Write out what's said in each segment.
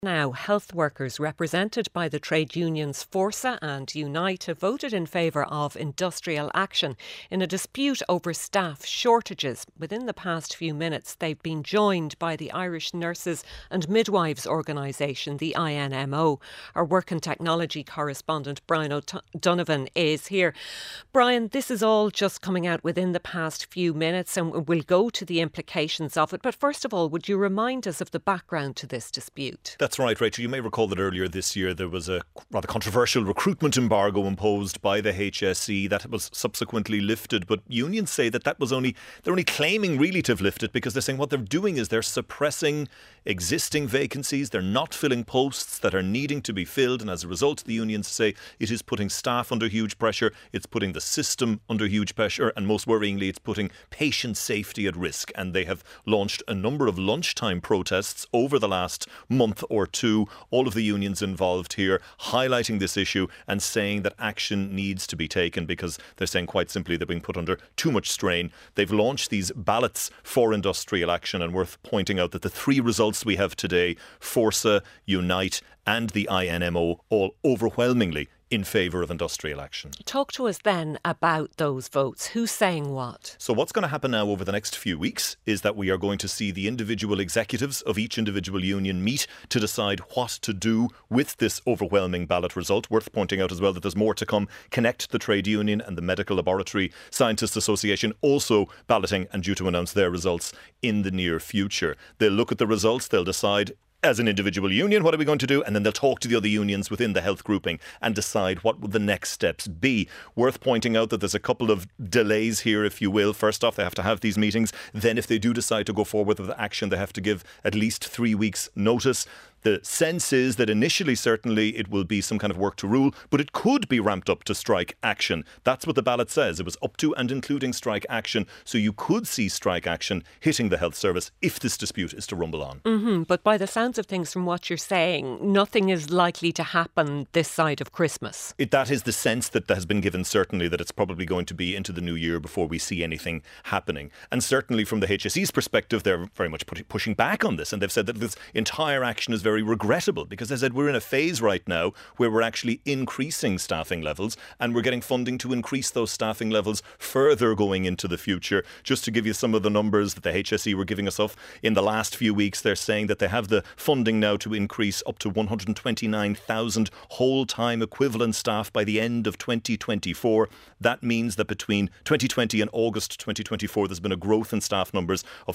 Now, health workers represented by the trade unions Forsa and Unite have voted in favour of industrial action in a dispute over staff shortages. Within the past few minutes, they've been joined by the Irish Nurses and Midwives Organisation, the INMO. Our work and technology correspondent Brian O'Donovan is here. Brian, this is all just coming out within the past few minutes, and we'll go to the implications of it. But first of all, would you remind us of the background to this dispute? That's right, Rachel. You may recall that earlier this year there was a rather controversial recruitment embargo imposed by the HSE that was subsequently lifted. But unions say that they're only claiming really to have lifted because they're saying what they're doing is they're suppressing existing vacancies. They're not filling posts that are needing to be filled. And as a result, the unions say it is putting staff under huge pressure. It's putting the system under huge pressure. And most worryingly, it's putting patient safety at risk. And they have launched a number of lunchtime protests over the last month or two, all of the unions involved here highlighting this issue and saying that action needs to be taken because they're saying quite simply they're being put under too much strain. They've launched these ballots for industrial action, and worth pointing out that the three results we have today, Forsa, Unite and the INMO, all overwhelmingly in favour of industrial action. Talk to us then about those votes. Who's saying what? So what's going to happen now over the next few weeks is that we are going to see the individual executives of each individual union meet to decide what to do with this overwhelming ballot result. Worth pointing out as well that there's more to come. Connect, the trade union, and the Medical Laboratory Scientists Association also balloting and due to announce their results in the near future. They'll look at the results, they'll decide as an individual union, what are we going to do? And then they'll talk to the other unions within the health grouping and decide what would the next steps be. Worth pointing out that there's a couple of delays here, if you will. First off, they have to have these meetings. Then if they do decide to go forward with action, they have to give at least 3 weeks notice. The sense is that initially, certainly, it will be some kind of work to rule, but it could be ramped up to strike action. That's what the ballot says. It was up to and including strike action. So you could see strike action hitting the health service if this dispute is to rumble on. But by the sounds of things from what you're saying, nothing is likely to happen this side of Christmas. That is the sense that has been given, certainly, that it's probably going to be into the new year before we see anything happening. And certainly from the HSE's perspective, they're very much pushing back on this. And they've said that this entire action is very regrettable because they said we're in a phase right now where we're actually increasing staffing levels and we're getting funding to increase those staffing levels further going into the future. Just to give you some of the numbers that the HSE were giving us off in the last few weeks, they're saying that they have the funding now to increase up to 129,000 whole-time equivalent staff by the end of 2024. That means that between 2020 and August 2024 there's been a growth in staff numbers of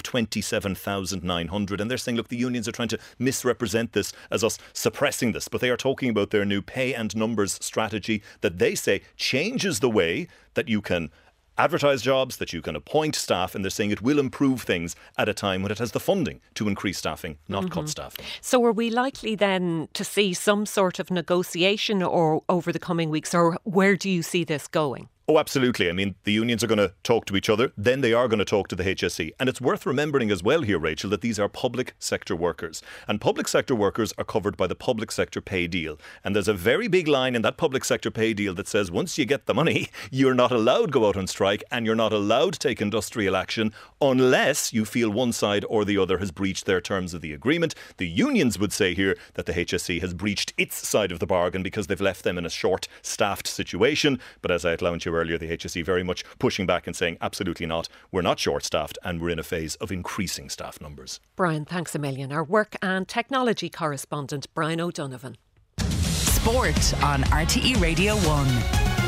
27,900, and they're saying, look, the unions are trying to misrepresent this as us suppressing this, but they are talking about their new pay and numbers strategy that they say changes the way that you can advertise jobs, that you can appoint staff, and they're saying it will improve things at a time when it has the funding to increase staffing, not cut staffing. So are we likely then to see some sort of negotiation or over the coming weeks, or where do you see this going? Oh, absolutely. I mean, the unions are going to talk to each other, then they are going to talk to the HSE. And it's worth remembering as well here, Rachel, that these are public sector workers. And public sector workers are covered by the public sector pay deal. And there's a very big line in that public sector pay deal that says once you get the money, you're not allowed to go out on strike and you're not allowed to take industrial action unless you feel one side or the other has breached their terms of the agreement. The unions would say here that the HSE has breached its side of the bargain because they've left them in a short-staffed situation. But as I outlined to you earlier, the HSE very much pushing back and saying absolutely not. We're not short-staffed and we're in a phase of increasing staff numbers. Brian, thanks a million. Our work and technology correspondent Brian O'Donovan. Sport on RTE Radio 1.